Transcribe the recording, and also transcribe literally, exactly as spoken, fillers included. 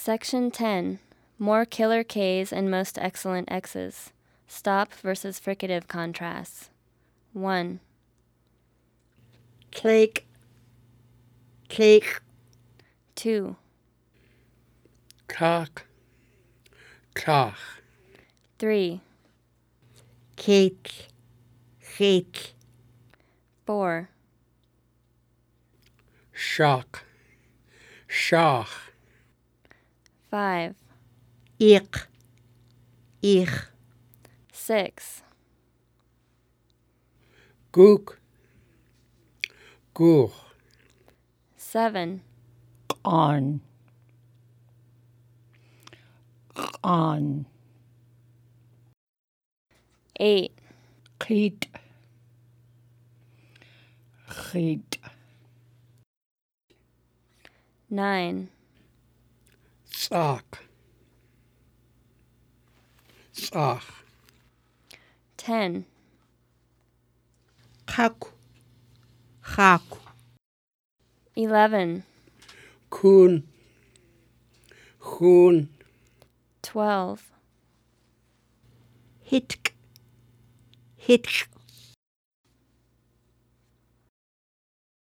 Section ten. More killer Ks and most excellent X's. Stop versus fricative contrasts. one. Cake, cake, two. Cock, cock. three. cake, cake, four. Shock, shock. five. ich, ich, six. Gook, gook. seven. on, on, eight. giet, giet, nine. Sock, sock. ten. chaku, chaku, eleven. Coon, coon. twelve. hitk, hitk,